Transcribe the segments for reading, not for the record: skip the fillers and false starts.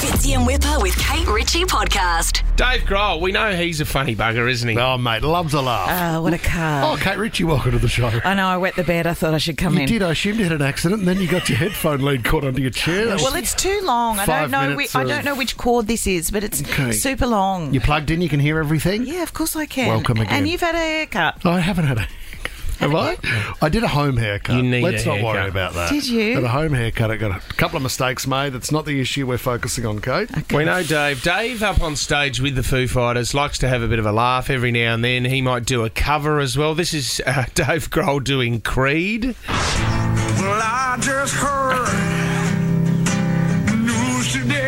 Fitzy and Whipper with Kate Ritchie podcast. Dave Grohl, we know he's a funny bugger, isn't he? Oh, mate, loves a laugh. What a car. Oh, Kate Ritchie, welcome to the show. I know, I wet the bed. I thought I should come You in. did. I assumed you had an accident, and then you got your headphone lead caught onto your chair. Well, it's too long. I 5 don't know. minutes I don't know which chord this is, but it's Okay. super long. You plugged in, you can hear everything? Yeah, of course I can. Welcome again. And you've had a haircut. I haven't had a... Have I? I did a home haircut. You need Let's a not worry haircut. about that. Did you? Had a home haircut. I got a couple of mistakes made. That's not the issue we're focusing on, Kate. We know Dave. Dave, up on stage with the Foo Fighters, likes to have a bit of a laugh every now and then. He might do a cover as well. This is Dave Grohl doing Creed. Well, I just heard news today.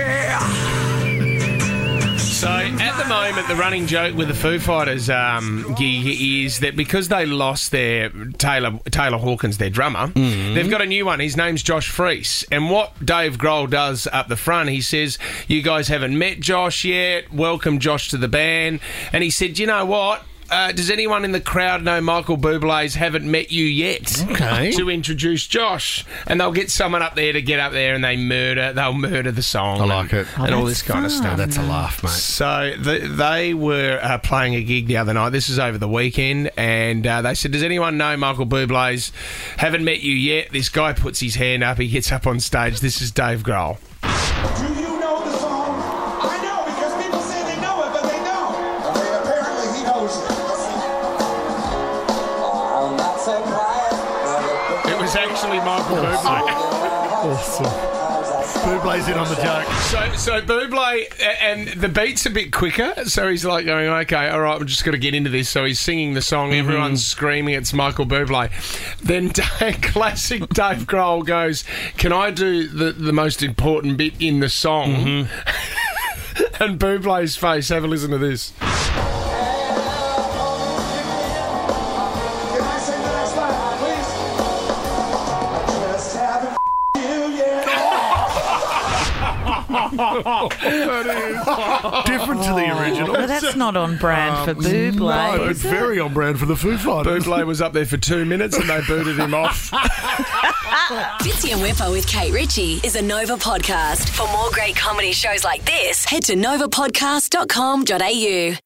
So, at the moment, the running joke with the Foo Fighters gig is that because they lost their Taylor Hawkins, their drummer, they've got a new one. His name's Josh Freese. And what Dave Grohl does up the front, he says, you guys haven't met Josh yet. Welcome Josh to the band. And he said, you know what? Does anyone in the crowd know Michael Bublé's Haven't Met You Yet? Okay. To introduce Josh. And they'll get someone up there to get up there and they'll murder the song. I like it. And all this kind of stuff. That's a laugh, mate. So they were playing a gig the other night. This is over the weekend, and they said, "Does anyone know Michael Bublé's Haven't Met You Yet?" This guy puts his hand up. He gets up on stage. This is Dave Grohl. Do you know the song? I know because people say they know it, but they don't. Okay, apparently he knows it. I'm not surprised. It was actually Michael Bublé. Awesome. Bublé's in on the joke. So Bublé, and the beat's a bit quicker, so he's like going, okay, all right, I'm just going to get into this. So he's singing the song, everyone's screaming, it's Michael Bublé. Then classic Dave Grohl goes, can I do the most important bit in the song? And Bublé's face, have a listen to this. Can I sing the next line, please? I just haven't you yet. Different to the original. Well, that's not on brand for Bublé. No, it's is it? very on brand for the Foo Fighters. Bublé was up there for 2 minutes and they booted him off. Fitzy and Whipper with Kate Ritchie is a Nova podcast. For more great comedy shows like this, head to novapodcast.com.au.